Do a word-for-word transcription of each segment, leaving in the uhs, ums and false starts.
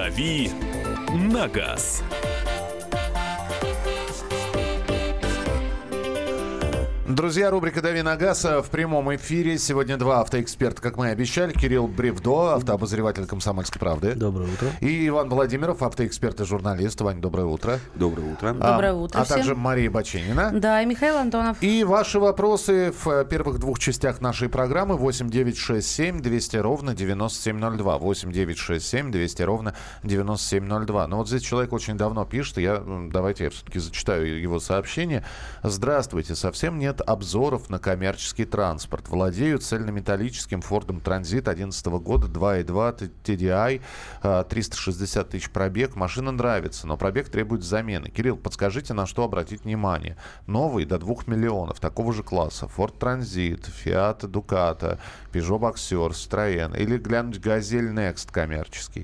«Дави на газ». Друзья, рубрика «Дави на газ» в прямом эфире. Сегодня два автоэксперта, как мы и обещали. Кирилл Бревдо, автообозреватель «Комсомольской правды». Доброе утро. И Иван Владимиров, автоэксперт и журналист. Вань, доброе утро. Доброе утро. Доброе утро а, всем. А также Мария Баченина. Да, и Михаил Антонов. И ваши вопросы в первых двух частях нашей программы. восемь девятьсот шестьдесят семь двести ровно девяносто семь ноль два. восемь девятьсот шестьдесят семь двести ровно девяносто семь ноль два. Но вот здесь человек очень давно пишет. Я, давайте я все-таки зачитаю его сообщение. Здравствуйте. Совсем нет обзоров на коммерческий транспорт. Владею цельнометаллическим Фордом Транзит одиннадцатого года, два и два ти ди ай, триста шестьдесят тысяч пробег. Машина нравится, но пробег требует замены. Кирилл, подскажите, на что обратить внимание? Новый до двух миллионов, такого же класса. Форд Транзит, Фиат Дукато, Пежо Боксер, Citroën или глянуть Газель Next коммерческий?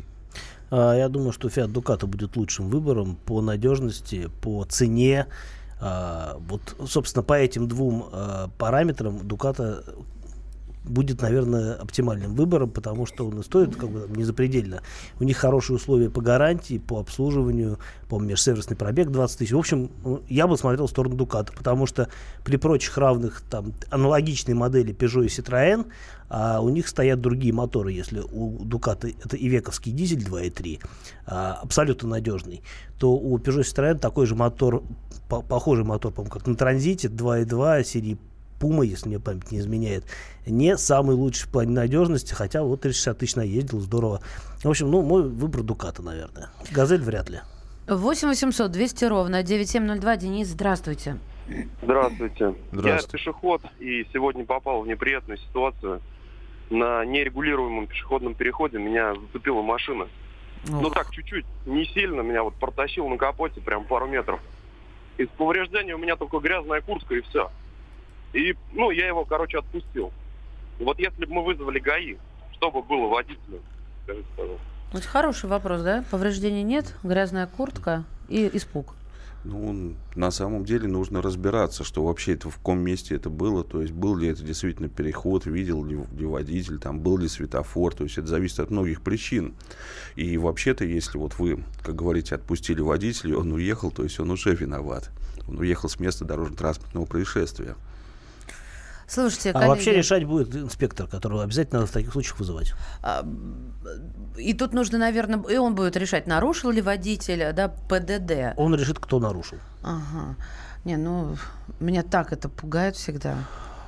Я думаю, что Fiat Ducato будет лучшим выбором по надежности, по цене. Uh, вот, собственно, по этим двум uh, параметрам Ducato будет, наверное, оптимальным выбором, потому что он и стоит как бы не запредельно. У них хорошие условия по гарантии, по обслуживанию, по межсервисный пробег двадцать тысяч. В общем, я бы смотрел в сторону Ducato, потому что при прочих равных там аналогичной модели Peugeot и Citroën, а у них стоят другие моторы. Если у Ducato это ивековский дизель два и три, а, абсолютно надежный, то у Peugeot и Citroën такой же мотор, по- похожий мотор, по-моему, как на Транзите, два и два серии Puma, если мне память не изменяет, не самый лучший в плане надежности, хотя вот триста шестьдесят тысяч наездил, здорово. В общем, ну, мой выбор Ducato, наверное. Газель вряд ли. восемь восемьсот двести ровно девяносто семь ноль два. Денис, здравствуйте. Здравствуйте. Здравствуйте. Я пешеход и сегодня попал в неприятную ситуацию. На нерегулируемом пешеходном переходе меня зацепила машина. Ох. Ну так, чуть-чуть, не сильно, меня вот протащил на капоте прям пару метров. Из повреждений у меня только грязная куртка и все. И, ну, я его, короче, отпустил. Вот если бы мы вызвали ГАИ, что бы было водителю? Скажите, пожалуйста. Это хороший вопрос, да? Повреждений нет, грязная куртка и испуг. Ну, на самом деле нужно разбираться, что вообще это в каком месте это было, то есть был ли это действительно переход, видел ли, ли водитель, там был ли светофор, то есть это зависит от многих причин. И вообще-то, если вот вы, как говорите, отпустили водителя, он уехал, то есть он уже виноват. Он уехал с места дорожно-транспортного происшествия. Слушайте, А коллеги, вообще решать будет инспектор, которого обязательно надо в таких случаях вызывать. а, и тут нужно, наверное, и он будет решать, нарушил ли водитель, да, ПДД. Он решит, кто нарушил. Ага. Не, ну, меня так это пугает всегда.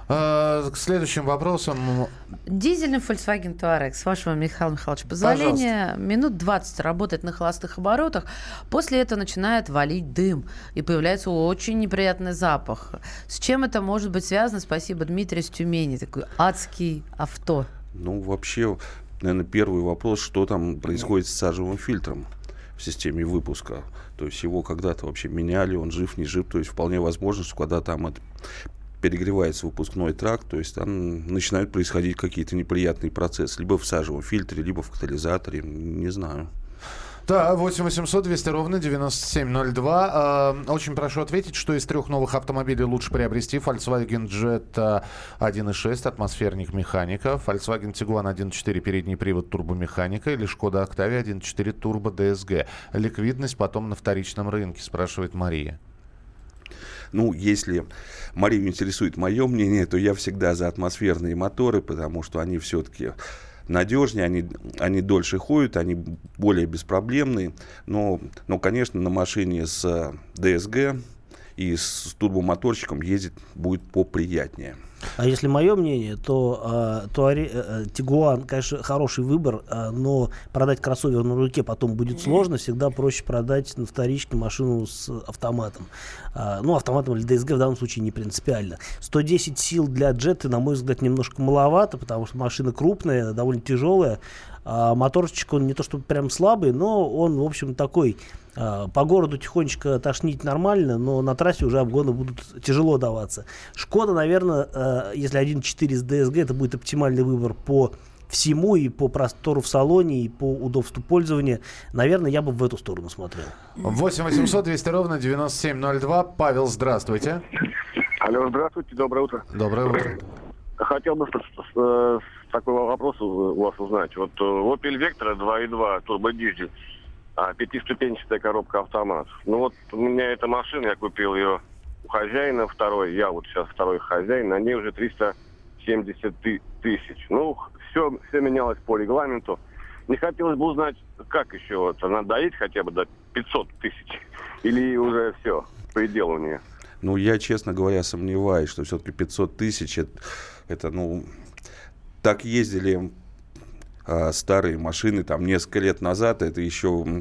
А, к следующим вопросам. Дизельный Volkswagen Touareg, с вашего, Михаила Михайловича, позволения, минут двадцать работает на холостых оборотах, после этого начинает валить дым, и появляется очень неприятный запах. С чем это может быть связано? Спасибо, Дмитрий из Тюмени. Такой адский авто. Ну, вообще, наверное, первый вопрос, что там происходит с сажевым фильтром в системе выпуска. То есть его когда-то вообще меняли, он жив, не жив. То есть вполне возможно, что когда там это перегревается выпускной тракт, то есть там начинают происходить какие-то неприятные процессы. Либо в сажевом фильтре, либо в катализаторе, не знаю. Да, восемь восемьсот двести ровно девяносто семь ноль два. Очень прошу ответить, что из трех новых автомобилей лучше приобрести. Volkswagen Jetta один и шесть, атмосферник механика, Volkswagen Tiguan один и четыре, передний привод турбомеханика или Skoda Octavia один и четыре турбо ди эс джи. Ликвидность потом на вторичном рынке, спрашивает Мария. Ну, если Марию интересует мое мнение, то я всегда за атмосферные моторы, потому что они все-таки надежнее, они, они дольше ходят, они более беспроблемные. Но, но, конечно, на машине с ди эс джи и с турбомоторчиком ездить будет поприятнее. А если мое мнение, то, э, то э, Tiguan, конечно, хороший выбор, э, но продать кроссовер на руке потом будет сложно. Всегда проще продать на вторичке машину с автоматом. Э, ну, автоматом или ди эс джи в данном случае не принципиально. сто десять сил для Jetta, на мой взгляд, немножко маловато, потому что машина крупная, довольно тяжелая. А моторчик, он не то чтобы прям слабый, но он, в общем, такой... По городу тихонечко тошнить нормально, но на трассе уже обгоны будут тяжело даваться. Шкода, наверное, если один и четыре с ди эс джи, это будет оптимальный выбор по всему, и по простору в салоне, и по удобству пользования. Наверное, я бы в эту сторону смотрел. восемь восемьсот двести ровно девяносто семь ноль два. Павел, здравствуйте. Алло, здравствуйте, доброе утро. Доброе утро. Хотел бы с, с, с, такой вопрос у вас узнать. Вот Opel Vectra два и два турбодизель. а, пятиступенчатая коробка автомат. Ну вот у меня эта машина, я купил ее у хозяина второй, я вот сейчас второй хозяин, на ней уже триста семьдесят тысяч. Ну, все, все менялось по регламенту. Не хотелось бы узнать, как еще вот, она доедет хотя бы до пятьсот тысяч, или уже все, предел у нее. Ну, я, честно говоря, сомневаюсь, что все-таки пятьсот тысяч, это, это, ну, так ездили а, старые машины, там, несколько лет назад, это еще,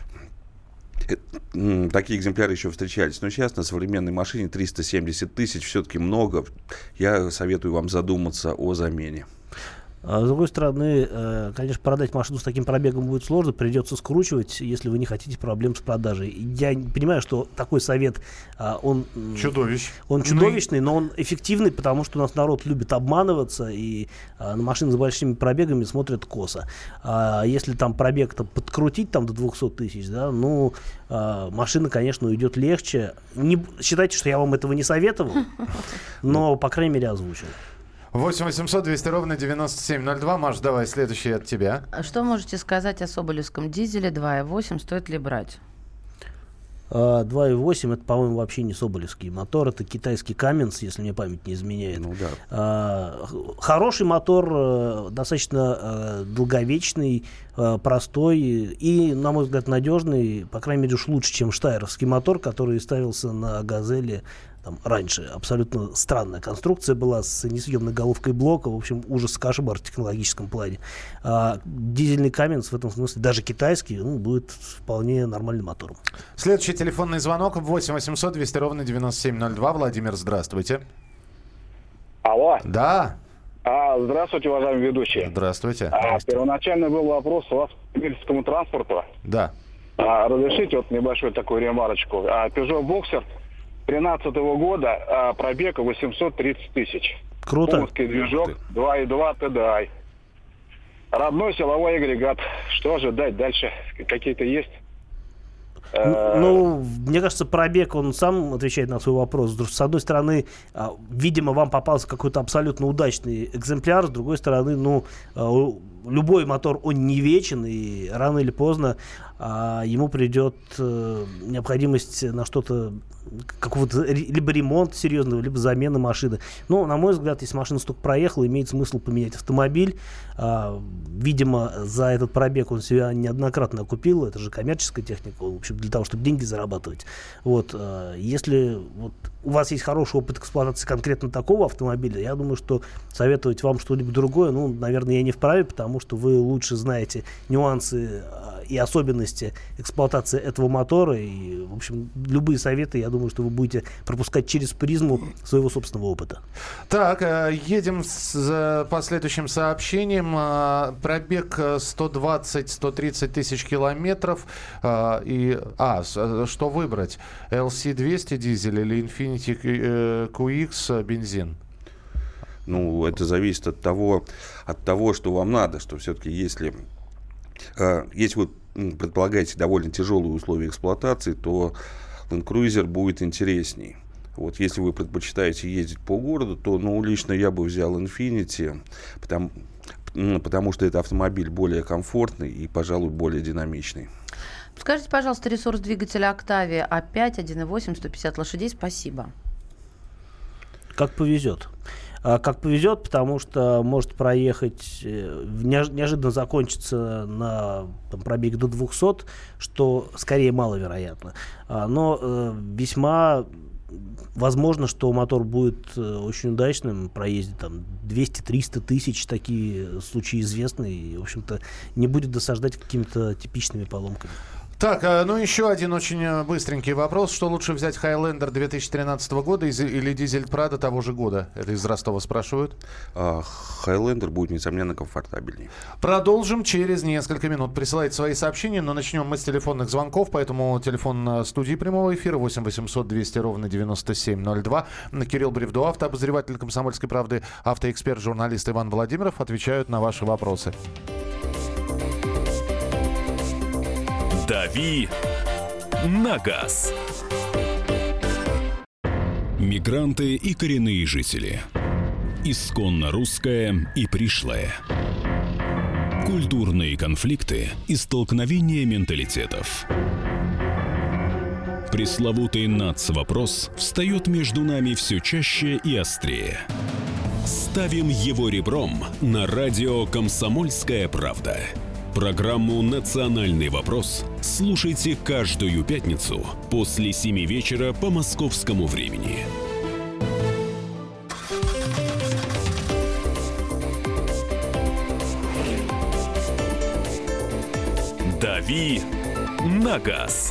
э, такие экземпляры еще встречались. Но сейчас на современной машине триста семьдесят тысяч все-таки много. Я советую вам задуматься о замене. С другой стороны, конечно, продать машину с таким пробегом будет сложно, придется скручивать, если вы не хотите проблем с продажей. Я понимаю, что такой совет, он, Чудовищ. он чудовищный, но он эффективный, потому что у нас народ любит обманываться, и на машины с большими пробегами смотрят косо. А если там пробег-то подкрутить там, до двухсот тысяч, да, ну, машина, конечно, уйдет легче. Не, считайте, что я вам этого не советовал, но, по крайней мере, озвучил. восемь восемьсот двести ровно девяносто семь ноль два. Маш, давай, следующий от тебя. Что можете сказать о соболевском дизеле два и восемь? Стоит ли брать? два и восемь это, по-моему, вообще не соболевский мотор, это китайский Каменс, если мне память не изменяет. Ну, да. а, хороший мотор, достаточно а, долговечный, а, простой и, на мой взгляд, надежный, по крайней мере, уж лучше, чем штайровский мотор, который ставился на «Газели» там, раньше. Абсолютно странная конструкция была с несъемной головкой блока. В общем, ужас, кошмар в технологическом плане. А дизельный Каменс в этом смысле, даже китайский, ну, будет вполне нормальным мотором. Следующий телефонный звонок восемь восемьсот двести ровно девяносто семь ноль два. Владимир, здравствуйте. Алло. Да. А, здравствуйте, уважаемые ведущие. Здравствуйте. А, первоначально был вопрос у вас по коммерческому транспорту. Да. А, разрешите вот небольшую такую ремарочку. А, Peugeot Boxer тринадцатого года, а, пробег восемьсот тридцать тысяч. Круто. Пумовский движок, два и два ти ди ай. Родной силовой агрегат. Что ожидать дальше? Какие-то есть? Ну, мне кажется, пробег, он сам отвечает на свой вопрос. С одной стороны, видимо, вам попался какой-то абсолютно удачный экземпляр. С другой стороны, ну, любой мотор, он не вечен, и рано или поздно ему придет необходимость на что-то, какого-то либо ремонт серьезного, либо замена машины. Но, на мой взгляд, если машина столько проехала, имеет смысл поменять автомобиль. А, видимо, за этот пробег он себя неоднократно окупил. Это же коммерческая техника, в общем, для того, чтобы деньги зарабатывать. Вот, а, если вот, у вас есть хороший опыт эксплуатации конкретно такого автомобиля, я думаю, что советовать вам что-либо другое, ну, наверное, я не вправе, потому что вы лучше знаете нюансы и особенности эксплуатации этого мотора. И, в общем, любые советы, я думаю, что вы будете пропускать через призму своего собственного опыта. Так, едем с последующим сообщением. Пробег сто двадцать - сто тридцать тысяч километров. И, а, что выбрать? эл си двести дизель или Infiniti кью икс бензин? Ну, это зависит от того, от того, что вам надо, что все-таки если... Если вы предполагаете довольно тяжелые условия эксплуатации, то Land Cruiser будет интересней. Вот, если вы предпочитаете ездить по городу, то, ну, лично я бы взял Infiniti, потому, потому что это автомобиль более комфортный и, пожалуй, более динамичный. Скажите, пожалуйста, ресурс двигателя Octavia а пять, один и восемь, сто пятьдесят лошадей. Спасибо. Как повезет. Как повезет, потому что может проехать, неожиданно закончиться на там, пробеге до двухсот, что скорее маловероятно. Но весьма возможно, что мотор будет очень удачным, проездит там двести-триста тысяч, такие случаи известны, и, в общем-то, не будет досаждать какими-то типичными поломками. Так, ну еще один очень быстренький вопрос. Что лучше взять, Highlander две тысячи тринадцатого года или дизель Prado того же года? Это из Ростова спрашивают. Highlander будет, несомненно, комфортабельнее. Продолжим через несколько минут. Присылайте свои сообщения, но начнем мы с телефонных звонков, поэтому телефон студии прямого эфира восемь восемьсот двести ровно девяносто семь ноль два. Кирилл Бревдо, автообозреватель «Комсомольской правды», автоэксперт, журналист Иван Владимиров отвечают на ваши вопросы. «Дави на газ». Мигранты и коренные жители. Исконно русское и пришлое. Культурные конфликты и столкновения менталитетов. Пресловутый нацвопрос встает между нами все чаще и острее. Ставим его ребром на радио «Комсомольская правда». Программу «Национальный вопрос» слушайте каждую пятницу после семи вечера по московскому времени. «Дави на газ».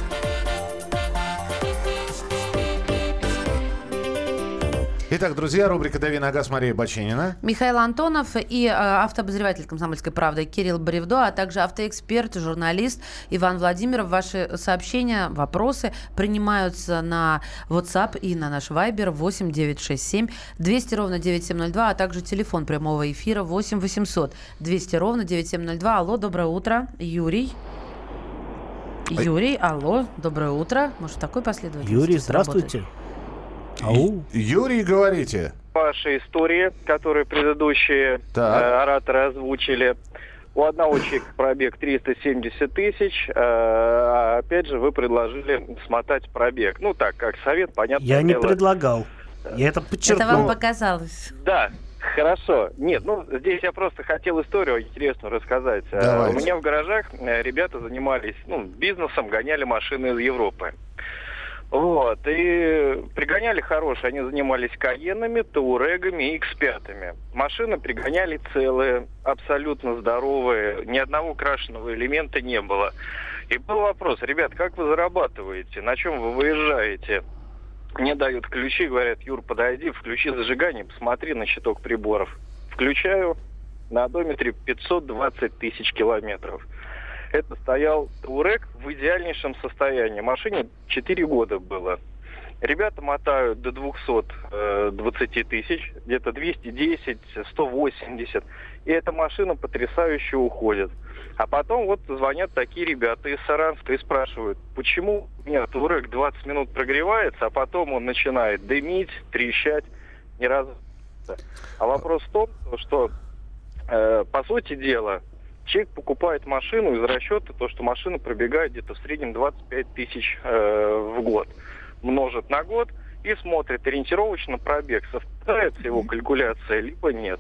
Итак, друзья, рубрика «Дави на газ», Мария Баченина. Михаил Антонов и э, автообозреватель «Комсомольской правды» Кирилл Бревдо, а также автоэксперт, журналист Иван Владимиров. Ваши сообщения, вопросы принимаются на WhatsApp и на наш Viber восемь девятьсот шестьдесят семь двести ровно девять семь ноль два, а также телефон прямого эфира восемь восемьсот двести ровно девять семь ноль два. Алло, доброе утро. Юрий. Юрий, алло, доброе утро. Может, такой последовательности Юрий, здравствуйте. Ау. Юрий, говорите. Ваши истории, которые предыдущие э, ораторы озвучили. У одного человека пробег триста семьдесят тысяч, э, а опять же вы предложили смотать пробег. Ну так, как совет, понятно. Я не дело. предлагал. Я это подчеркнул. Это вам показалось. Да, хорошо. Нет, ну здесь я просто хотел историю интересную рассказать. Давайте. У меня в гаражах ребята занимались ну, бизнесом, гоняли машины из Европы. Вот, и пригоняли хорошие, они занимались Каенами, Таурегами и икс пять. Машины пригоняли целые, абсолютно здоровые, ни одного крашеного элемента не было. И был вопрос: ребят, как вы зарабатываете, на чем вы выезжаете? Мне дают ключи, говорят: Юр, подойди, включи зажигание, посмотри на щиток приборов. Включаю, на одометре пятьсот двадцать тысяч километров. Это стоял Touareg в идеальнейшем состоянии. Машине четыре года было. Ребята мотают до двести двадцать тысяч, где-то двести десять - сто восемьдесят. И эта машина потрясающе уходит. А потом вот звонят такие ребята из Саранска и спрашивают, почему у меня Touareg двадцать минут прогревается, а потом он начинает дымить, трещать, ни разу. А вопрос в том, что, э, по сути дела, человек покупает машину из расчета, то, что машина пробегает где-то в среднем двадцать пять тысяч э, в год. Множит на год и смотрит ориентировочно пробег, совпадает его калькуляция, либо нет.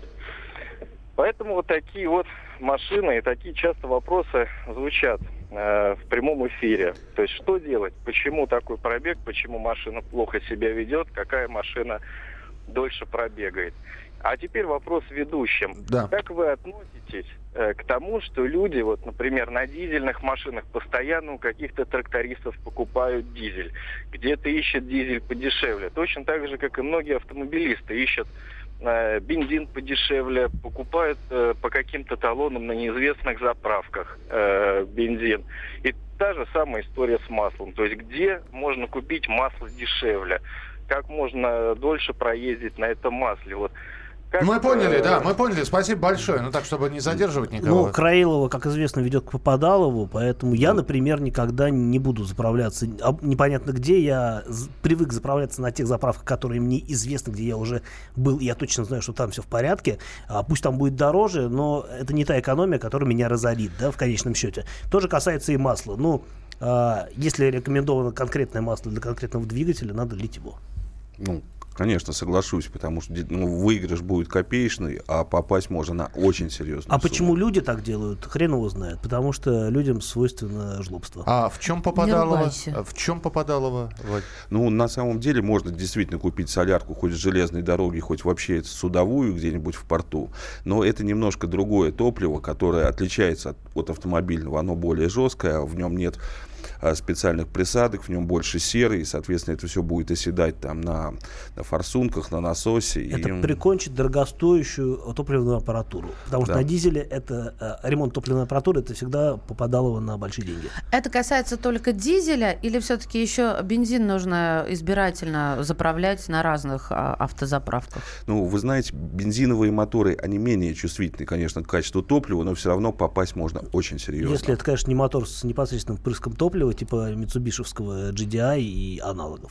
Поэтому вот такие вот машины и такие часто вопросы звучат э, в прямом эфире. То есть что делать? Почему такой пробег? Почему машина плохо себя ведет? Какая машина дольше пробегает? А теперь вопрос ведущим. Да. Как вы относитесь э, к тому, что люди, вот, например, на дизельных машинах постоянно у каких-то трактористов покупают дизель, где-то ищут дизель подешевле, точно так же, как и многие автомобилисты ищут э, бензин подешевле, покупают э, по каким-то талонам на неизвестных заправках э, бензин. И та же самая история с маслом. То есть где можно купить масло дешевле? Как можно дольше проездить на этом масле? Вот. Как, Мы поняли, э, да, мы поняли. Спасибо большое. Ну так, чтобы не задерживать никого. Ну, Краилова, как известно, ведет к Попадалову, поэтому я, например, никогда не буду заправляться. А, непонятно где. Я з- привык заправляться на тех заправках, которые мне известны, где я уже был. И я точно знаю, что там все в порядке. А, пусть там будет дороже, но это не та экономия, которая меня разорит, да, в конечном счете. То же касается и масла. Ну, а, если рекомендовано конкретное масло для конкретного двигателя, надо лить его. Ну, конечно, соглашусь, потому что ну, выигрыш будет копеечный, а попасть можно на очень серьезную А сумму. почему люди так делают, хрен его знает. Потому что людям свойственно жлобство. А в чем Не Попадалово? ругайся. В чем Попадалово, Вадь? Ну, на самом деле, можно действительно купить солярку хоть с железной дороги, хоть вообще судовую где-нибудь в порту. Но это немножко другое топливо, которое отличается от, от автомобильного. Оно более жесткое, в нем нет специальных присадок, в нем больше серы, и, соответственно, это все будет оседать там на, на форсунках, на насосе. Это и... прикончит дорогостоящую топливную аппаратуру. Потому что Да. на дизеле это э, ремонт топливной аппаратуры, это всегда попадало на большие деньги. Это касается только дизеля или все-таки еще бензин нужно избирательно заправлять на разных а, автозаправках? Ну, вы знаете, бензиновые моторы, они менее чувствительны, конечно, к качеству топлива, но все равно попасть можно очень серьезно. Если это, конечно, не мотор с непосредственным впрыском топлива, типа митсубишевского джи ди ай и аналогов.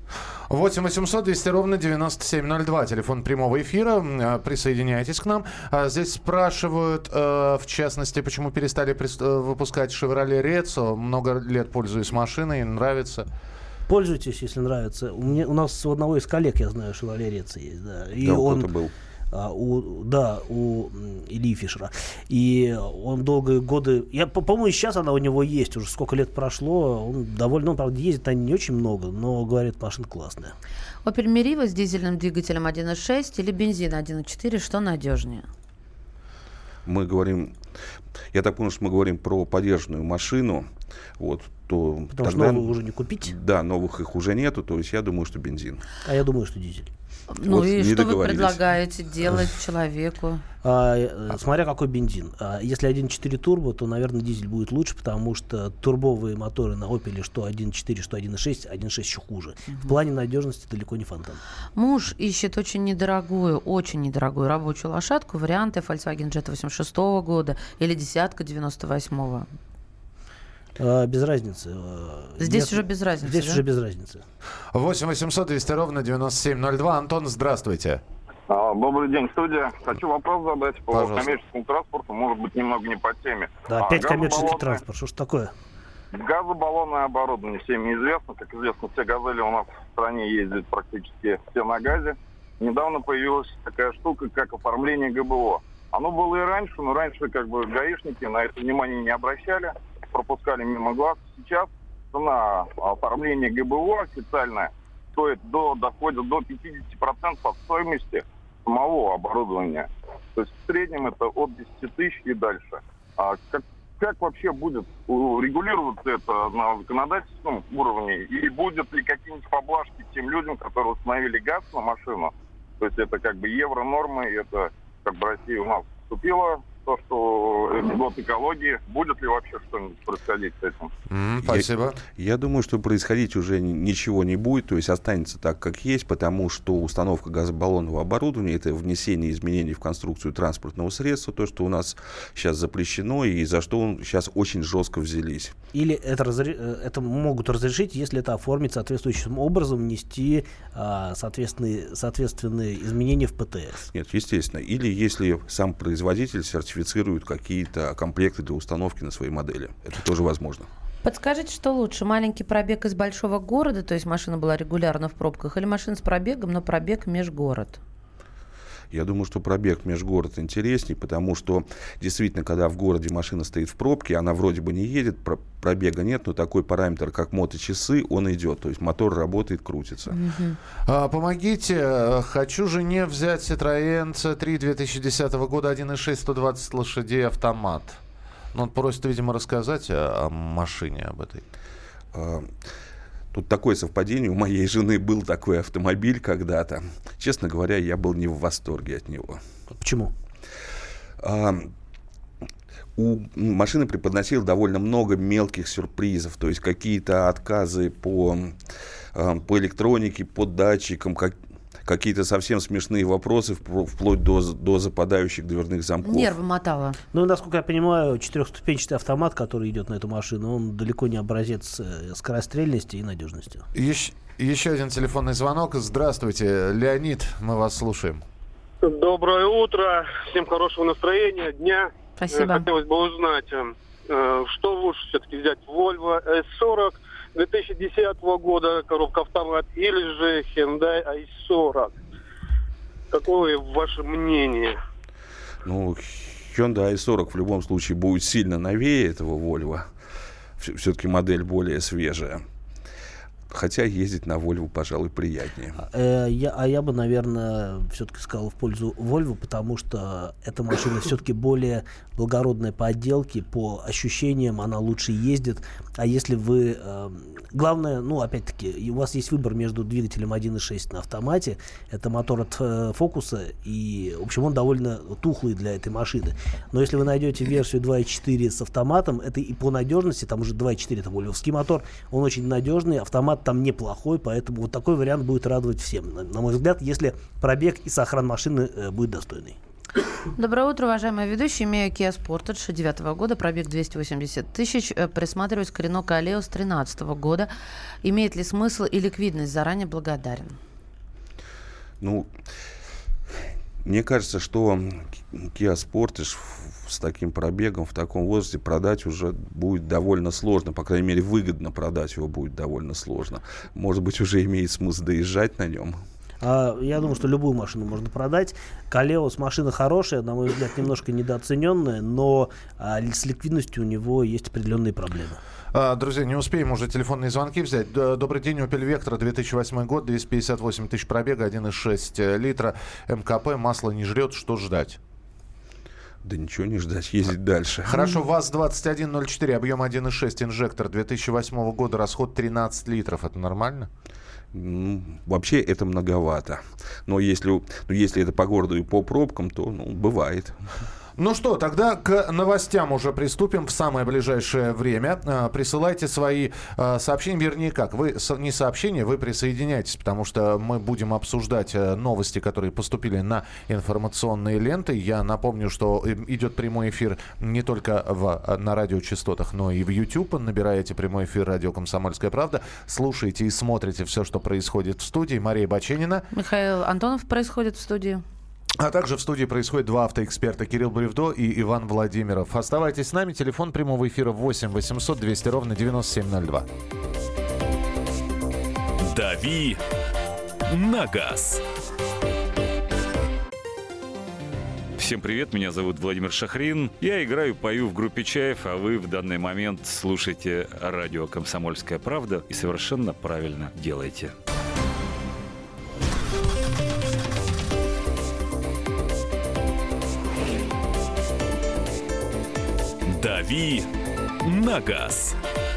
восемь восемьсот двести ровно девяносто семь ноль два. Телефон прямого эфира. Присоединяйтесь к нам. Здесь спрашивают, в частности, почему перестали выпускать Chevrolet Rezzo. Много лет пользуюсь машиной, нравится. Пользуйтесь, если нравится. У, меня, у нас у одного из коллег, я знаю, Chevrolet Rezzo есть. Да, и да, он... был. А, у, да, у Ильи Фишера. И он долгие годы... Я, по-моему, сейчас она у него есть. Уже сколько лет прошло. Он довольно... Он, правда, ездит на не очень много, но, говорит, машина классная. Opel Meriva с дизельным двигателем один и шесть или бензин один и четыре, что надежнее? Мы говорим... Я так понял, что мы говорим про подержанную машину. Вот, то Потому тогда, что новых уже не купить. Да, новых их уже нету. То есть я думаю, что бензин. А я думаю, что дизель. Ну вот и что вы предлагаете делать человеку? А, смотря какой бензин. А, если один и четыре турбо, то, наверное, дизель будет лучше, потому что турбовые моторы на Opel, что один и четыре, что один и шесть, один и шесть еще хуже. Угу. В плане надежности далеко не фонтан. Муж ищет очень недорогую, очень недорогую рабочую лошадку. Варианты Volkswagen Jetta восемьдесят шестого года или десятка девяносто восьмого. А, без разницы. Здесь Если... уже без разницы. Здесь да? уже без разницы. восемь восемьсот двести ровно девяносто семь ноль два. Антон, здравствуйте. А, добрый день, студия. Хочу вопрос задать по Пожалуйста. коммерческому транспорту, может быть, немного не по теме. Да, а, опять коммерческий газобаллонное... транспорт. Что ж такое? Газобаллонное оборудование всем известно. Как известно, все газели у нас в стране ездят практически все на газе. Недавно появилась такая штука, как оформление ГБО. Оно было и раньше, но раньше как бы гаишники на это внимание не обращали, пропускали мимо глаз. Сейчас цена оформления ГБО официальная стоит до, доходит до пятьдесят процентов от стоимости самого оборудования. То есть в среднем это от десяти тысяч и дальше. А как, как вообще будет регулироваться это на законодательном уровне? И будет ли какие-нибудь поблажки тем людям, которые установили газ на машину? То есть это как бы евро-нормы, это как бы Россия у нас вступила то, что это год экологии. Будет ли вообще что-нибудь происходить с этим? Mm, спасибо. Я, я думаю, что происходить уже ничего не будет, то есть останется так, как есть, потому что установка газобаллонного оборудования — это внесение изменений в конструкцию транспортного средства, то, что у нас сейчас запрещено и за что он сейчас очень жестко взялись. Или это, разре... это могут разрешить, если это оформить соответствующим образом, внести а, соответственные, соответственные изменения в ПТС. Нет, естественно. Или если сам производитель сертифицирует какие-то комплекты для установки на свои модели. Это тоже возможно. Подскажите, что лучше? Маленький пробег из большого города, то есть машина была регулярно в пробках, или машина с пробегом, но пробег межгород? Я думаю, что пробег межгород интересней, потому что действительно, когда в городе машина стоит в пробке, она вроде бы не едет, пробега нет, но такой параметр, как моточасы, он идет. То есть мотор работает, крутится. Mm-hmm. А, помогите. Хочу жене взять Citroёn си три две тысячи десятого года, один и шесть, сто двадцать лошадей, автомат. Ну, он просит, видимо, рассказать о, о машине, об этой. А, Тут такое совпадение. У моей жены был такой автомобиль когда-то. Честно говоря, я был не в восторге от него. Почему? А, у машины преподносила довольно много мелких сюрпризов. То есть какие-то отказы по, по электронике, по датчикам, как, какие-то совсем смешные вопросы, вплоть до, до западающих дверных замков. Нервы мотало. Ну, насколько я понимаю, четырехступенчатый автомат, который идет на эту машину, он далеко не образец скорострельности и надежности. Еще, еще один телефонный звонок. Здравствуйте, Леонид, мы вас слушаем. Доброе утро, всем хорошего настроения, дня. Спасибо. Хотелось бы узнать, что лучше все-таки взять, Volvo эс сорок две тысячи десятого года, коробка автомат, или же Hyundai ай сорок. Какое ваше мнение? Ну, Hyundai ай сорок в любом случае будет сильно новее этого Volvo. Все-таки модель более свежая. Хотя ездить на Volvo, пожалуй, приятнее. А я, а я бы, наверное, все-таки сказал в пользу Volvo, потому что эта машина все-таки более благородная по отделке, по ощущениям она лучше ездит. А если вы... Э, главное, ну, опять-таки, у вас есть выбор между двигателем один и шесть на автомате. Это мотор от э, Фокуса, и, в общем, он довольно тухлый для этой машины. Но если вы найдете версию два и четыре с автоматом, это и по надежности, там уже два и четыре, это вольвовский мотор, он очень надежный, автомат там неплохой, поэтому вот такой вариант будет радовать всем, на, на мой взгляд, если пробег и сохран машины э, будет достойный. Доброе утро, уважаемые ведущие. Имею Kia Sportage девятого года, пробег двести восемьдесят тысяч. Присматриваюсь к Renault Koleos тринадцатого года. Имеет ли смысл и ликвидность? Заранее благодарен. Ну, мне кажется, что Kia Sportage с таким пробегом, в таком возрасте продать уже будет довольно сложно. По крайней мере, выгодно продать его будет довольно сложно. Может быть, уже имеет смысл доезжать на нем. А, я думаю, что любую машину можно продать. Koleos машина хорошая, на мой взгляд, немножко недооцененная, но а, с ликвидностью у него есть определенные проблемы. А, друзья, не успеем уже телефонные звонки взять. Добрый день, Opel Vectra, две тысячи восьмой год, двести пятьдесят восемь тысяч пробега, один и шесть литра, МКП, масло не жрет, что ждать? Да ничего не ждать, ездить дальше. Хорошо, ВАЗ двадцать один ноль четыре, объем один и шесть, инжектор, две тысячи восьмого года, расход тринадцать литров. Это нормально? Ну, вообще это многовато. Но если, ну, если это по городу и по пробкам, то ну, бывает. Ну что, тогда к новостям уже приступим в самое ближайшее время. Присылайте свои сообщения, вернее как, вы не сообщения, вы присоединяйтесь, потому что мы будем обсуждать новости, которые поступили на информационные ленты. Я напомню, что идет прямой эфир не только в, на радиочастотах, но и в YouTube. Набираете прямой эфир «Радио Комсомольская правда», слушаете и смотрите все, что происходит в студии. Мария Баченина. Михаил Антонов происходит в студии. А также в студии происходит два автоэксперта: Кирилл Бревдо и Иван Владимиров. Оставайтесь с нами. Телефон прямого эфира восемь восемьсот двести ровно девяносто семь ноль два. «Дави на газ». Всем привет, меня зовут Владимир Шахрин. Я играю, пою в группе «Чаев», а вы в данный момент слушаете радио «Комсомольская правда» и совершенно правильно делаете. «Дави на газ».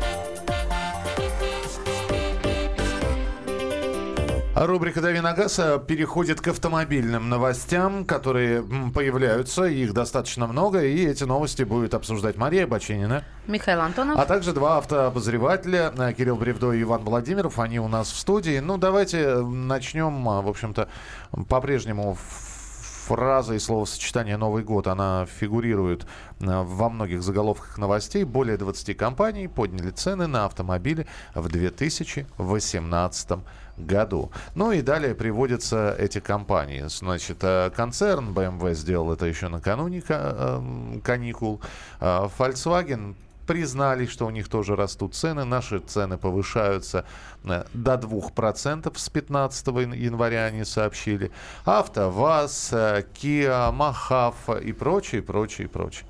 Рубрика «Дави на газ» переходит к автомобильным новостям, которые появляются. Их достаточно много, и эти новости будет обсуждать Мария Баченина. Михаил Антонов. А также два автообозревателя, Кирилл Бревдо и Иван Владимиров. Они у нас в студии. Ну, давайте начнем, в общем-то, по-прежнему фраза и словосочетание «Новый год», она фигурирует во многих заголовках новостей. Более двадцати компаний подняли цены на автомобили в две тысячи восемнадцатом году. Ну и далее приводятся эти компании. Значит, концерн бэ эм вэ сделал это еще накануне каникул. Volkswagen признали, что у них тоже растут цены. Наши цены повышаются до двух процентов с пятнадцатого января, они сообщили. АвтоВАЗ, Kia, Махав и прочее, прочее, прочее.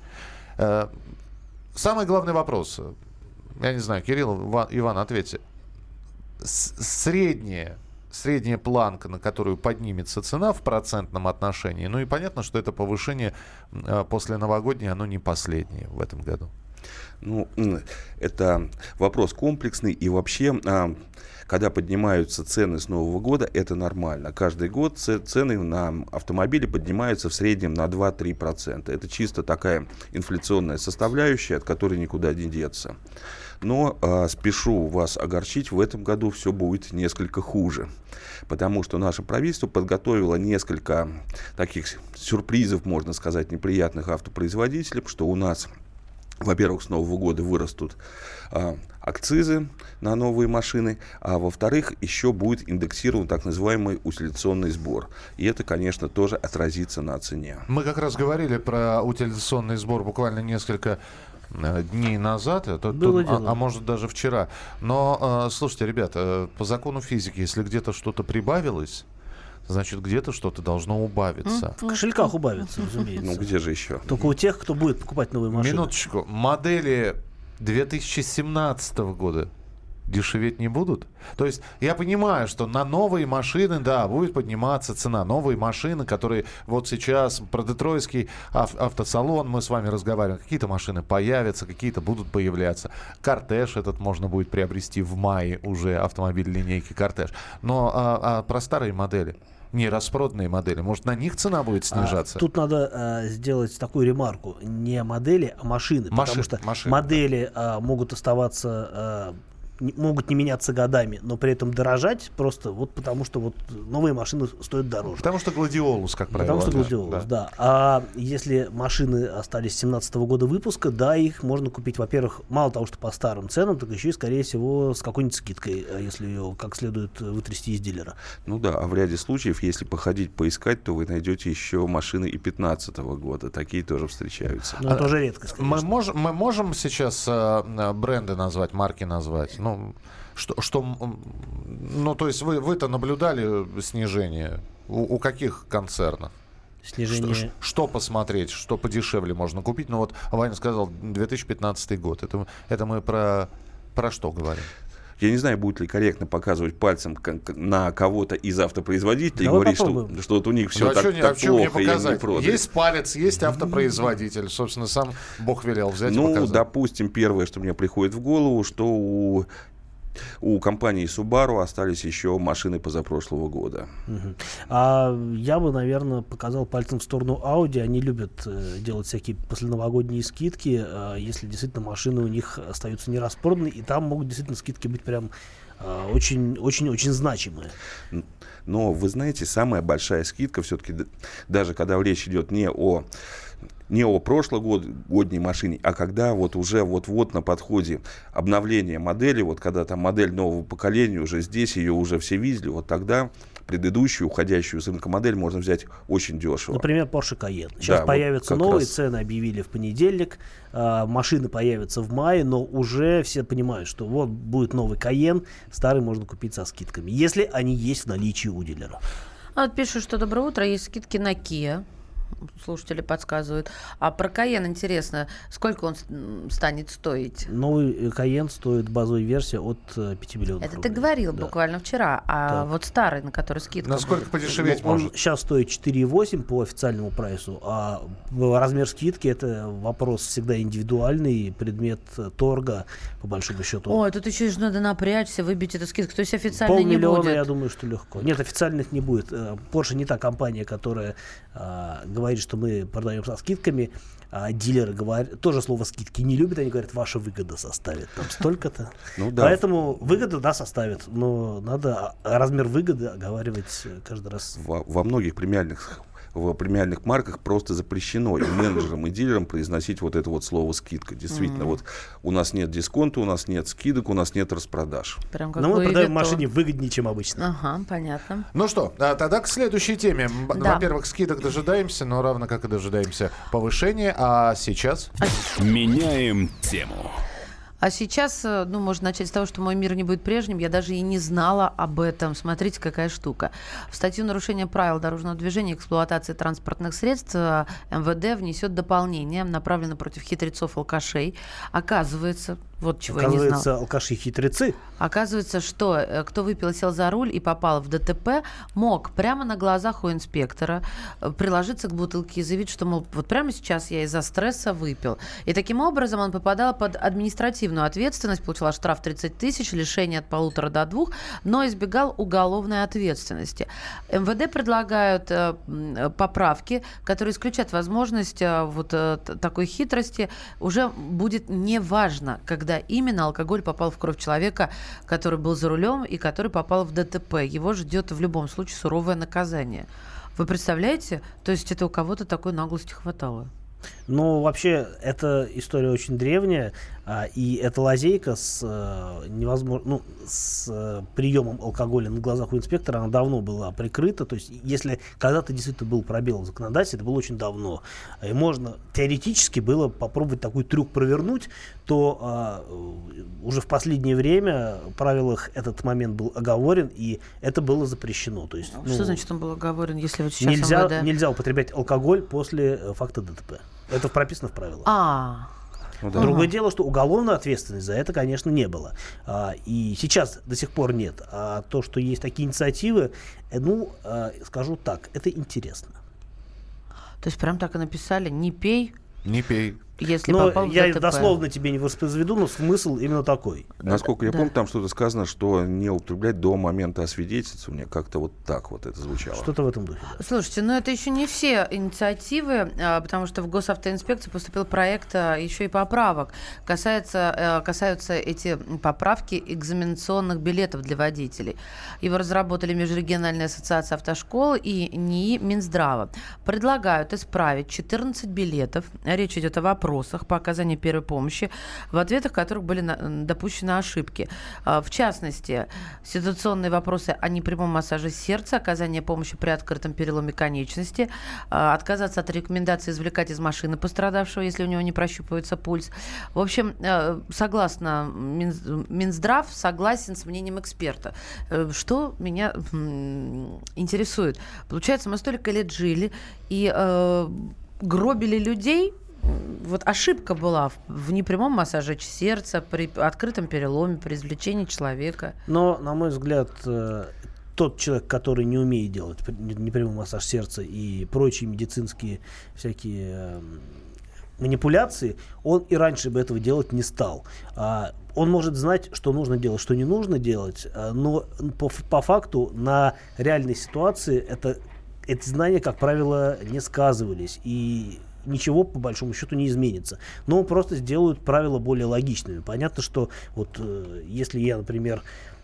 Самый главный вопрос. Я не знаю, Кирилл, Иван, ответьте. Средняя, средняя планка, на которую поднимется цена в процентном отношении. Ну и понятно, что это повышение после новогоднее, оно не последнее в этом году. Ну, это вопрос комплексный, и вообще, когда поднимаются цены с Нового года, это нормально. Каждый год цены на автомобили поднимаются в среднем на два-три процента. Это чисто такая инфляционная составляющая, от которой никуда не деться. Но э, спешу вас огорчить, в этом году все будет несколько хуже. Потому что наше правительство подготовило несколько таких сюрпризов, можно сказать, неприятных автопроизводителям, что у нас, во-первых, с Нового года вырастут э, акцизы на новые машины, а во-вторых, еще будет индексирован так называемый утилизационный сбор. И это, конечно, тоже отразится на цене. Мы как раз говорили про утилизационный сбор буквально несколько дней назад, а, тут, а, а может даже вчера. Но, э, слушайте, ребята, по закону физики, если где-то что-то прибавилось, значит, где-то что-то должно убавиться. В кошельках убавится, разумеется. Ну, где же еще? Только у тех, кто будет покупать новые машины. Минуточку. Модели две тысячи семнадцатого года дешеветь не будут? То есть я понимаю, что на новые машины, да, будет подниматься цена. Новые машины, которые вот сейчас про детройтский ав- автосалон мы с вами разговариваем. Какие-то машины появятся, какие-то будут появляться. Кортеж этот можно будет приобрести в мае уже, автомобиль линейки Кортеж. Но а, а про старые модели? Не распроданные модели. Может, на них цена будет снижаться? А, тут надо а, сделать такую ремарку. Не модели, а машины. Машин, потому что машины, модели а, могут оставаться а, не, могут не меняться годами, но при этом дорожать просто вот потому, что вот новые машины стоят дороже. Потому что гладиолус, как правило. Потому что гладиолус, да. да. А если машины остались с семнадцатого года выпуска, да, их можно купить, во-первых, мало того, что по старым ценам, так еще и, скорее всего, с какой-нибудь скидкой, если ее как следует вытрясти из дилера. Ну да, а в ряде случаев, если походить, поискать, то вы найдете еще машины и пятнадцатого года. Такие тоже встречаются. Но это уже редкость, конечно. Мы можем, мы можем сейчас э, бренды назвать, марки назвать? Ну, что, что, ну то есть вы, вы-то наблюдали снижение? У, у каких концернов? Снижение. Что, что посмотреть, что подешевле можно купить? Ну вот Ваня сказал две тысячи пятнадцатый год. Это, это мы про, про что говорим? Я не знаю, будет ли корректно показывать пальцем на кого-то из автопроизводителей и говорить, что, что вот у них все ну, так, а так а плохо, и они не продали. Есть палец, есть автопроизводитель. Собственно, сам Бог велел взять ну, и показать. Допустим, первое, что мне приходит в голову, что у... У компании Subaru остались еще машины позапрошлого года. Uh-huh. А я бы, наверное, показал пальцем в сторону Audi. Они любят э, делать всякие посленовогодние скидки, э, если действительно машины у них остаются нераспроданы, и там могут действительно скидки быть прям очень-очень-очень э, значимые. Но вы знаете, самая большая скидка все-таки, даже когда речь идет не о не о прошлогодней машине, а когда вот уже вот-вот на подходе обновление модели, вот когда там модель нового поколения уже здесь, ее уже все видели, вот тогда предыдущую, уходящую с рынка модель можно взять очень дешево. Например, Porsche Cayenne. Сейчас да, появятся вот новые, раз. Цены объявили в понедельник, э, машины появятся в мае, но уже все понимают, что вот будет новый Cayenne, старый можно купить со скидками, если они есть в наличии у дилера. А вот пишут, что доброе утро, есть скидки на Kia. Слушатели подсказывают. А про Cayenne интересно, сколько он станет стоить? Новый Cayenne стоит базовая версия от пяти миллионов Это рублей. ты говорил да. буквально вчера. А да. вот старый, на который скидка? Насколько подешеветь ну, может? Он сейчас стоит четыре и восемь по официальному прайсу, а размер скидки — это вопрос всегда индивидуальный, предмет торга, по большому счету. Ой, тут еще же надо напрячься, выбить эту скидку. То есть официально не будет? Я думаю, что легко. Нет, официальных не будет. Porsche не та компания, которая а, говорит, что мы продаем со скидками, а дилеры говорят, тоже слово скидки не любят, они говорят, ваша выгода составит там столько-то. Ну, да. Поэтому выгода, да, составит, но надо размер выгоды оговаривать каждый раз. Во, во многих премиальных в премиальных марках просто запрещено и менеджерам, и дилерам произносить вот это вот слово «скидка». Действительно, mm-hmm. вот у нас нет дисконта, у нас нет скидок, у нас нет распродаж. Но мы продаем в машине выгоднее, чем обычно. Ага, понятно. Ну что, тогда к следующей теме. Да. Во-первых, скидок дожидаемся, но равно как и дожидаемся повышения. А сейчас? Меняем тему. А сейчас, ну, можно начать с того, что мой мир не будет прежним. Я даже и не знала об этом. Смотрите, какая штука. В статью «Нарушение правил дорожного движения и эксплуатации транспортных средств» эм вэ дэ внесет дополнение, направленное против хитрецов-алкашей. Оказывается, вот чего я не знала. Оказывается, алкаши-хитрецы. Оказывается, что кто выпил и сел за руль и попал в дэ тэ пэ, мог прямо на глазах у инспектора приложиться к бутылке и заявить, что, мол, вот прямо сейчас я из-за стресса выпил. И таким образом он попадал под административную ответственность, получил штраф тридцать тысяч, лишение от полутора до двух, но избегал уголовной ответственности. эм вэ дэ предлагают э, поправки, которые исключат возможность э, вот э, такой хитрости. Уже будет неважно, когда именно алкоголь попал в кровь человека, который был за рулем и который попал в дэ тэ пэ. Его ждет в любом случае суровое наказание. Вы представляете? То есть это у кого-то такой наглости хватало. Ну, вообще, эта история очень древняя, а, и эта лазейка с, а, невозможно, ну, с а, приемом алкоголя на глазах у инспектора, она давно была прикрыта. То есть, если когда-то действительно был пробел в законодательстве, это было очень давно, и можно теоретически было попробовать такой трюк провернуть, то а, уже в последнее время в правилах этот момент был оговорен, и это было запрещено. То есть, что ну, значит он был оговорен, если вот сейчас нельзя, эм вэ дэ... нельзя употреблять алкоголь после факта дэ тэ пэ. Это прописано в правилах. А. Ну, да. Другое дело, что уголовной ответственности за это, конечно, не было. А, и сейчас до сих пор нет. А то, что есть такие инициативы, э, ну, э, скажу так, это интересно. То есть прям так и написали: не пей. Не пей. если но попал в я ДТП. дословно тебе не воспроизведу, но смысл именно такой. Насколько я да. помню, там что-то сказано, что не употреблять до момента освидетельствования. Как-то вот так вот это звучало. Что-то в этом духе. Да. Слушайте, но это еще не все инициативы, потому что в госавтоинспекцию поступил проект еще и поправок. Касается, касаются эти поправки экзаменационных билетов для водителей. Его разработали Межрегиональная ассоциация автошкол и НИИ Минздрава. Предлагают исправить четырнадцать билетов. Речь идет о вопросах по оказанию первой помощи, в ответах которых были на, допущены ошибки. В частности, ситуационные вопросы о непрямом массаже сердца, оказание помощи при открытом переломе конечности, отказаться от рекомендации извлекать из машины пострадавшего, если у него не прощупывается пульс. В общем, согласно Минздрав, согласен с мнением эксперта. Что меня интересует? Получается, мы столько лет жили и э, гробили людей. Вот ошибка была в, в непрямом массаже сердца, при открытом переломе, при извлечении человека. Но, на мой взгляд, э, тот человек, который не умеет делать непрямой массаж сердца и прочие медицинские всякие э, манипуляции, он и раньше бы этого делать не стал. А, он может знать, что нужно делать, что не нужно делать, но по, по факту на реальной ситуации это, эти знания, как правило, не сказывались. И ничего, по большому счету, не изменится. Но просто сделают правила более логичными. Понятно, что вот э, если я, например,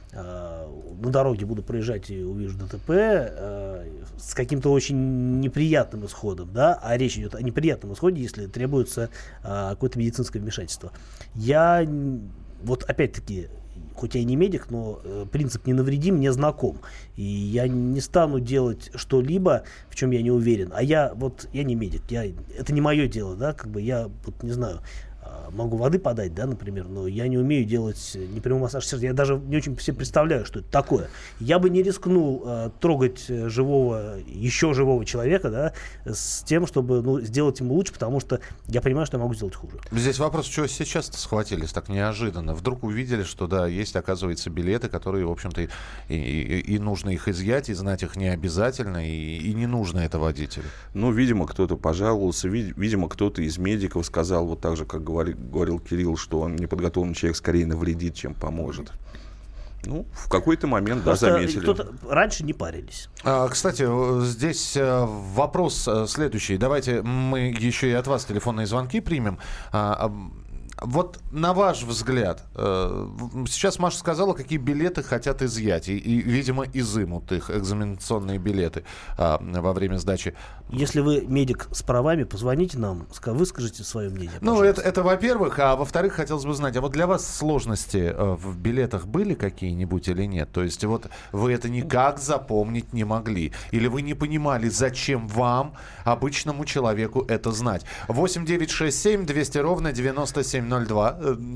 э, на дороге буду проезжать и увижу ДТП э, с каким-то очень неприятным исходом, да, а речь идет о неприятном исходе, если требуется э, какое-то медицинское вмешательство. Я, вот опять-таки, хоть я и не медик, но э, принцип «не навреди» мне знаком. И я не стану делать что-либо, в чем я не уверен. А я вот, я не медик, я, это не мое дело, да, как бы я, вот, не знаю, могу воды подать, да, например, но я не умею делать непрямой массаж сердца. Я даже не очень себе представляю, что это такое. Я бы не рискнул э, трогать живого, еще живого человека, да, с тем, чтобы, ну, сделать ему лучше, потому что я понимаю, что я могу сделать хуже. Здесь вопрос, чего сейчас-то схватились так неожиданно? Вдруг увидели, что, да, есть, оказывается, билеты, которые, в общем-то, и, и, и нужно их изъять, и знать их не обязательно, и, и не нужно это водителю. Ну, видимо, кто-то пожаловался, видимо, кто-то из медиков сказал, вот так же, как говорит говорил Кирилл, что он неподготовленный человек скорее навредит, чем поможет. Ну, в какой-то момент, да, заметили. Кто-то раньше не парились. А, кстати, здесь вопрос следующий. Давайте мы еще и от вас телефонные звонки примем. А, вот на ваш взгляд, сейчас Маша сказала, какие билеты хотят изъять. И, и видимо, изымут их экзаменационные билеты а, во время сдачи. Если вы медик с правами, позвоните нам, выскажите свое мнение. Ну, это, это во-первых. А во-вторых, хотелось бы знать, а вот для вас сложности в билетах были какие-нибудь или нет? То есть вот вы это никак запомнить не могли? Или вы не понимали, зачем вам, обычному человеку, это знать? восемь девятьсот шестьдесят семь двести ровно девяносто семь ноль два.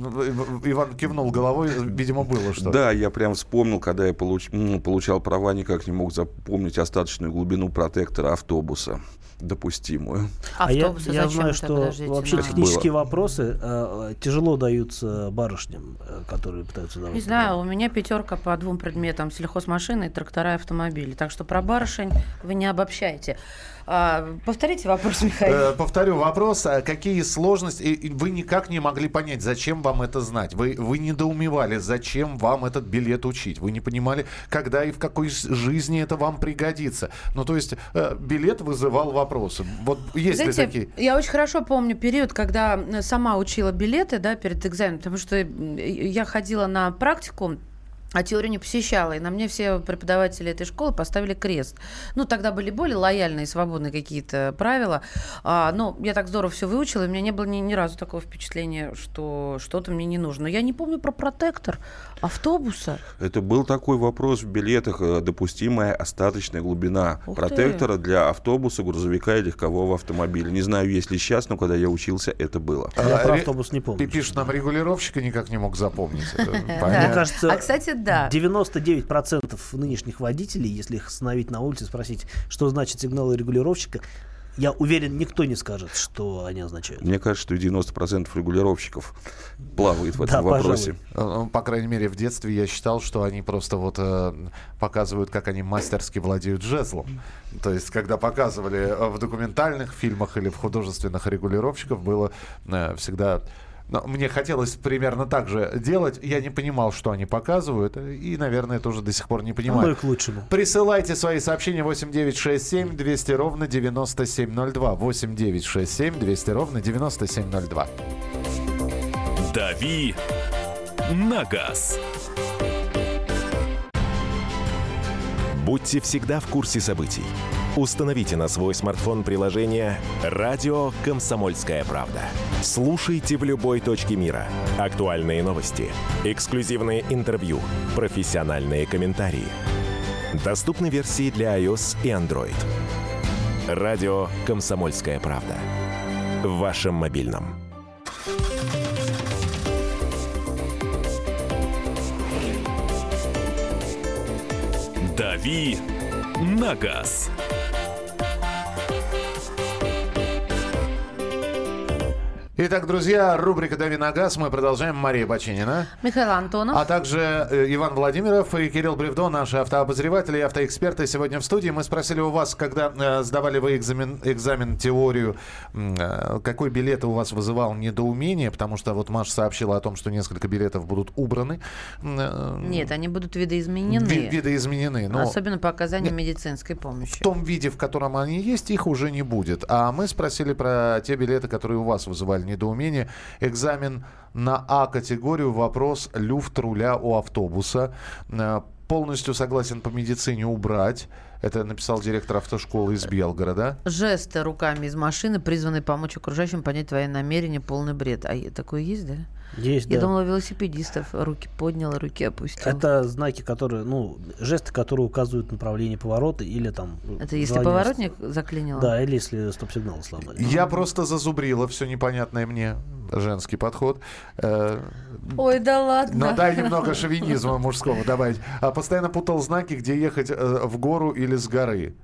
Иван кивнул головой, видимо, было что-то. Да, я прям вспомнил, когда я получ... получал права, никак не мог запомнить остаточную глубину протектора автобуса. Допустимую. А я, я знаю, что вообще на... технические было. вопросы э, тяжело даются барышням, э, которые пытаются давать. Не знаю, у меня пятерка по двум предметам: сельхозмашины, трактора и автомобили. Так что про барышень вы не обобщайте. А, повторите вопрос, Михаил. Э, повторю вопрос. Какие сложности? И вы никак не могли понять, зачем вам это знать? Вы, вы недоумевали, зачем вам этот билет учить? Вы не понимали, когда и в какой жизни это вам пригодится? Ну, то есть э, билет вызывал вопросы. Вот есть Знаете, ли такие? Я очень хорошо помню период, когда сама учила билеты, да, перед экзаменом, потому что я ходила на практику, а теорию не посещала. И на мне все преподаватели этой школы поставили крест. Ну, тогда были более лояльные и свободные какие-то правила. А, но я так здорово все выучила, и у меня не было ни, ни разу такого впечатления, что что-то мне не нужно. Но я не помню про протектор автобуса. Это был такой вопрос в билетах: допустимая остаточная глубина Ух протектора ты. Для автобуса, грузовика и легкового автомобиля. Не знаю, есть ли сейчас, но когда я учился, это было. Я про автобус не помню. Пишут, нам регулировщика никак не мог запомнить. Мне кажется... А, кстати, да. девяносто девять процентов нынешних водителей, если их остановить на улице, спросить, что значит сигналы регулировщика, я уверен, никто не скажет, что они означают. Мне кажется, что девяносто процентов регулировщиков плавает в этом Да, вопросе. Пожалуй. По крайней мере, в детстве я считал, что они просто вот э, показывают, как они мастерски владеют жезлом. То есть, когда показывали в документальных фильмах или в художественных регулировщиков, было э, всегда... Но мне хотелось примерно так же делать. Я не понимал, что они показывают. И, наверное, тоже до сих пор не понимаю. Ну и к лучшему. Присылайте свои сообщения восемь девятьсот шестьдесят семь двести ровно девяносто семь ноль два. восемь девятьсот шестьдесят семь двести ровно девяносто семь ноль два. «Дави на газ». Будьте всегда в курсе событий. Установите на свой смартфон приложение «Радио Комсомольская правда». Слушайте в любой точке мира. Актуальные новости, эксклюзивные интервью, профессиональные комментарии. Доступны версии для iOS и Android. «Радио Комсомольская правда». В вашем мобильном. «Дави на газ». Итак, друзья, рубрика «Дави на газ». Мы продолжаем. Мария Бачинина. Михаил Антонов. А также Иван Владимиров и Кирилл Бревдо, наши автообозреватели и автоэксперты сегодня в студии. Мы спросили у вас, когда э, сдавали вы экзамен, экзамен теорию, э, какой билет у вас вызывал недоумение, потому что вот Маша сообщила о том, что несколько билетов будут убраны. Э, Нет, они будут видоизменены. Ви- видоизменены. Но особенно по оказанию медицинской помощи. В том виде, в котором они есть, их уже не будет. А мы спросили про те билеты, которые у вас вызывали недоумение. Экзамен на А-категорию, вопрос люфт руля у автобуса. Полностью согласен по медицине убрать. Это написал директор автошколы из Белгорода. Жесты руками из машины, призванные помочь окружающим понять твои намерения, полный бред. А такое есть, да? Есть, Я да. думала, велосипедистов руки поднял, руки опустил. Это знаки, которые, ну, жесты, которые указывают направление поворота или там... Это если желание... поворотник заклинило? Да, или если стоп-сигнал сломали. Я просто зазубрила все непонятное мне. Женский подход. Ой, да ладно. Но дай немного шовинизма мужского добавить. А постоянно путал знаки, где ехать в гору или с горы.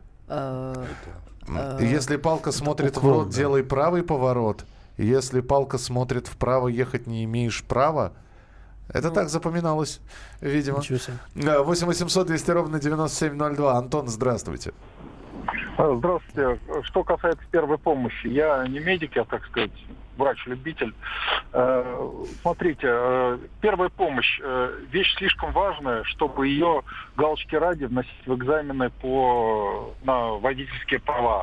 Если палка смотрит в рот, делай правый поворот. Если палка смотрит вправо, ехать не имеешь права. Это ну, так запоминалось, видимо. восемь восемьсот двести ровно девяносто семь ноль два. Антон, здравствуйте. Здравствуйте. Что касается первой помощи, я не медик, я, так сказать, врач-любитель. Смотрите, первая помощь – вещь слишком важная, чтобы ее галочки ради вносить в экзамены по, на водительские права.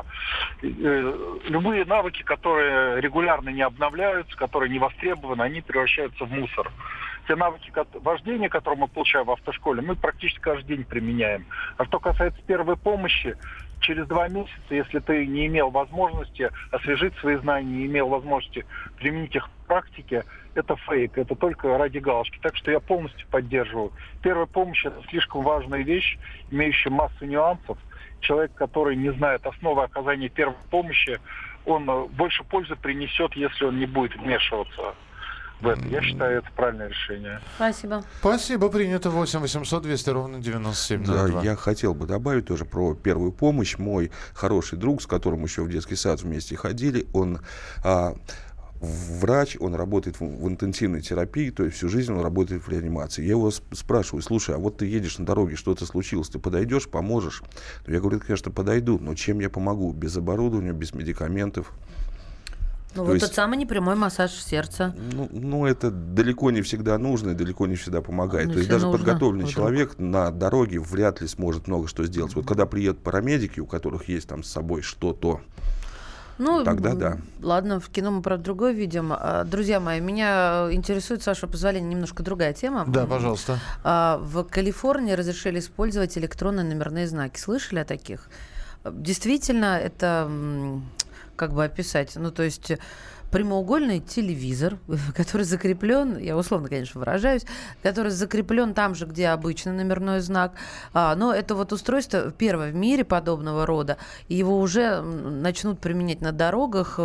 Любые навыки, которые регулярно не обновляются, которые не востребованы, они превращаются в мусор. Те навыки вождения, которые мы получаем в автошколе, мы практически каждый день применяем. А что касается первой помощи, через два месяца, если ты не имел возможности освежить свои знания, не имел возможности применить их в практике, это фейк, это только ради галочки. Так что я полностью поддерживаю. Первая помощь – это слишком важная вещь, имеющая массу нюансов. Человек, который не знает основы оказания первой помощи, он больше пользы принесет, если он не будет вмешиваться в это. Я считаю, это правильное решение. Спасибо. Спасибо, принято. восемь восемьсот двести ровно девяносто семь ноль два. Да, я хотел бы добавить тоже про первую помощь. Мой хороший друг, с которым еще в детский сад вместе ходили, он а, врач, он работает в, в интенсивной терапии, то есть всю жизнь он работает в реанимации. Я его спрашиваю: слушай, а вот ты едешь на дороге, что-то случилось, ты подойдешь, поможешь? Я говорю: конечно, подойду, но чем я помогу? Без оборудования, без медикаментов. Ну, То вот есть, тот самый непрямой массаж сердца. Ну, ну, это далеко не всегда нужно и далеко не всегда помогает. Ну, То есть даже нужно, подготовленный вдруг. человек на дороге вряд ли сможет много что сделать. Вот когда приедут парамедики, у которых есть там с собой что-то, ну, тогда да. Ладно, в кино мы, правда, другое видим. Друзья мои, меня интересует, с вашего позволения, немножко другая тема. Да, пожалуйста. В Калифорнии разрешили использовать электронные номерные знаки. Слышали о таких? Действительно, это... как бы описать? Ну, то есть прямоугольный телевизор, который закреплен, я условно, конечно, выражаюсь, который закреплен там же, где обычный номерной знак. А, но это вот устройство первое в мире подобного рода, и его уже начнут применять на дорогах.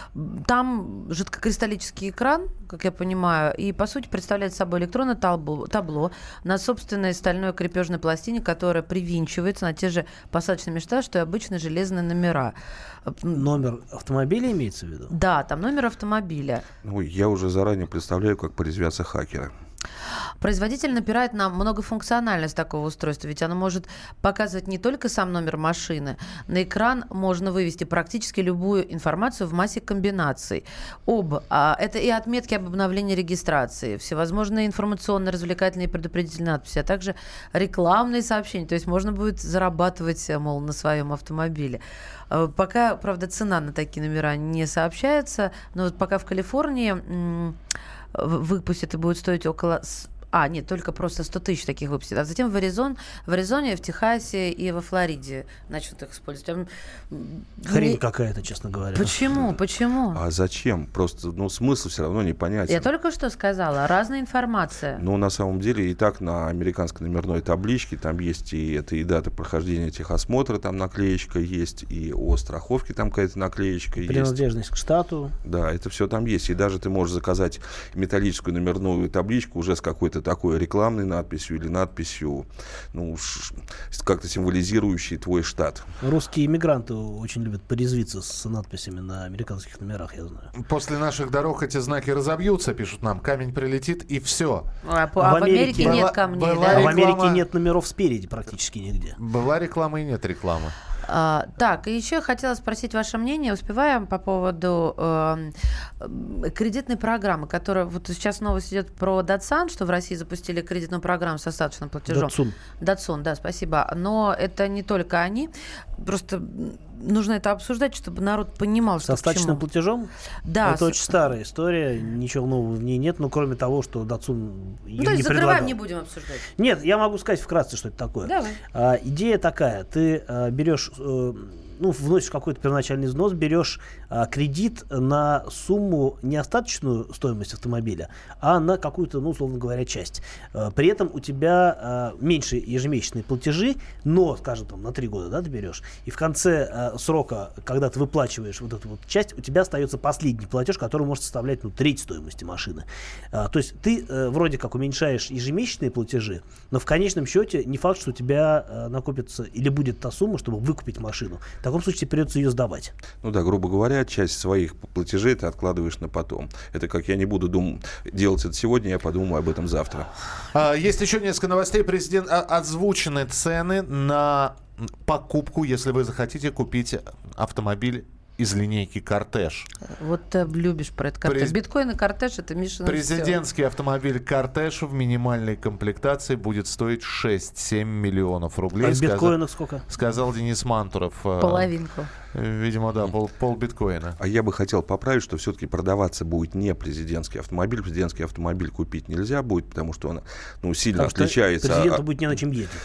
Там жидкокристаллический экран, как я понимаю, и, по сути, представляет собой электронное табло, табло на собственной стальной крепежной пластине, которая привинчивается на те же посадочные места, что и обычные железные номера. Номер автомобиля имеется в виду? Да, там номер автомобиля. Ну, я уже заранее представляю, как порезвятся хакеры. Производитель напирает на многофункциональность такого устройства, ведь оно может показывать не только сам номер машины. На экран можно вывести практически любую информацию в массе комбинаций. Об, а, это и отметки об обновлении регистрации, всевозможные информационные, развлекательные и предупредительные надписи, а также рекламные сообщения. То есть можно будет зарабатывать, мол, на своем автомобиле. Пока, правда, цена на такие номера не сообщается, но вот пока в Калифорнии м- выпустят и будет стоить около... А, нет, только просто сто тысяч таких выпустят. А затем в, Аризон, в Аризоне, в Техасе и во Флориде начнут их использовать. Хрень не... какая-то, честно говоря. Почему? Почему? А зачем? Просто, ну, смысл все равно непонятен. Я только что сказала. Разная информация. Ну, на самом деле, и так на американской номерной табличке там есть и это и дата прохождения техосмотра, там наклеечка есть, и о страховке там какая-то наклеечка есть. Принадлежность к штату. Да, это все там есть. И даже ты можешь заказать металлическую номерную табличку уже с какой-то такой рекламной надписью или надписью, ну, как-то символизирующей твой штат. Русские иммигранты очень любят порезвиться с надписями на американских номерах, я знаю. После наших дорог эти знаки разобьются, пишут нам. Камень прилетит, и все. А, а, а в Америке была, нет камней, была да? А реклама... в Америке нет номеров спереди практически нигде. Была реклама и нет рекламы. А, так, и еще хотела спросить ваше мнение. Успеваем по поводу э, кредитной программы, которая... Вот сейчас новость идет про Datsun, что в России запустили кредитную программу с остаточным платежом. Datsun. Datsun, да, спасибо. Но это не только они. Просто нужно это обсуждать, чтобы народ понимал, что с остаточным платежом? Да. Это с... очень старая история, ничего нового в ней нет, ну, кроме того, что Datsun ее ну, то есть не закрываем, предлагал. не будем обсуждать. Нет, я могу сказать вкратце, что это такое. Давай. А, идея такая, ты а, берешь... А, ну, вносишь какой-то первоначальный взнос, берешь а, кредит на сумму не остаточную стоимость автомобиля, а на какую-то, ну, условно говоря, часть. А, при этом у тебя а, меньше ежемесячные платежи, но, скажем, там, на три года, да, ты берешь, и в конце а, срока, когда ты выплачиваешь вот эту вот часть, у тебя остается последний платеж, который может составлять, ну, треть стоимости машины. А, то есть ты а, вроде как уменьшаешь ежемесячные платежи, но в конечном счете не факт, что у тебя а, накопится или будет та сумма, чтобы выкупить машину. В таком случае придется ее сдавать. Ну да, грубо говоря, часть своих платежей ты откладываешь на потом. Это как я не буду дум- делать это сегодня, я подумаю об этом завтра. А, есть еще несколько новостей. Президент а, озвучены цены на покупку, если вы захотите купить автомобиль из линейки «Кортеж». Вот ты любишь про это «Кортеж». През... Биткоин и «Кортеж» — это Мишина. Президентский все. Автомобиль «Кортеж» в минимальной комплектации будет стоить шесть-семь миллионов рублей. А в биткоинах сколько? Сказал Денис Мантуров. Половинку. Видимо, да, пол, пол биткоина. А я бы хотел поправить, что все-таки продаваться будет не президентский автомобиль. Президентский автомобиль купить нельзя будет, потому что он, ну, сильно так отличается. Президенту а... будет не на чем ездить.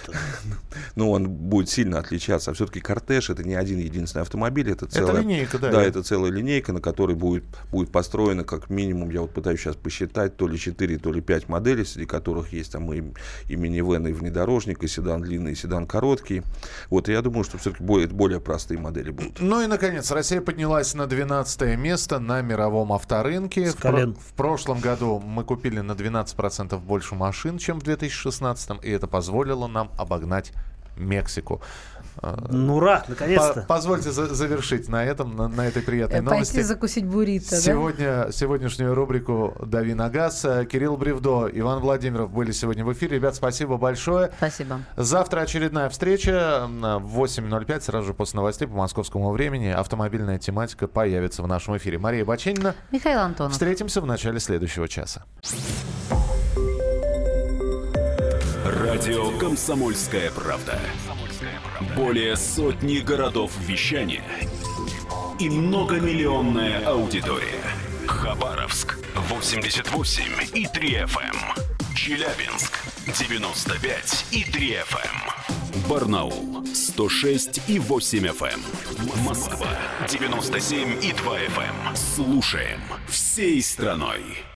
Ну, он будет сильно отличаться. А все-таки «Кортеж» — это не один единственный автомобиль. Это, целая... это линейка, да. Да, это целая линейка, на которой будет, будет построена как минимум, я вот пытаюсь сейчас посчитать, то ли четыре, то ли пять моделей, среди которых есть там и, и минивэн, и внедорожник, и седан длинный, и седан короткий. Вот, и я думаю, что все-таки более, более простые модели будут. Ну и, наконец, Россия поднялась на двенадцатое место на мировом авторынке. В, про- в прошлом году мы купили на двенадцать процентов больше машин, чем в две тысячи шестнадцатом, и это позволило нам обогнать Мексику. Ну, ура, наконец-то. Позвольте за- завершить на этом, на, на этой приятной новости. Пойти закусить буррито, Сегодня, да? Сегодняшнюю рубрику «Дави на газ». Кирилл Бревдо, Иван Владимиров были сегодня в эфире. Ребят, спасибо большое. Спасибо. Завтра очередная встреча в восемь ноль пять, сразу же после новостей по московскому времени. Автомобильная тематика появится в нашем эфире. Мария Баченина. Михаил Антонов. Встретимся в начале следующего часа. Радио «Комсомольская правда». Более сотни городов вещания и многомиллионная аудитория. Хабаровск восемьдесят восемь и три эф эм, Челябинск девяносто пять и три эф эм, Барнаул сто сто шесть и восемь эф эм. Москва девяносто семь и два эф эм. Слушаем всей страной.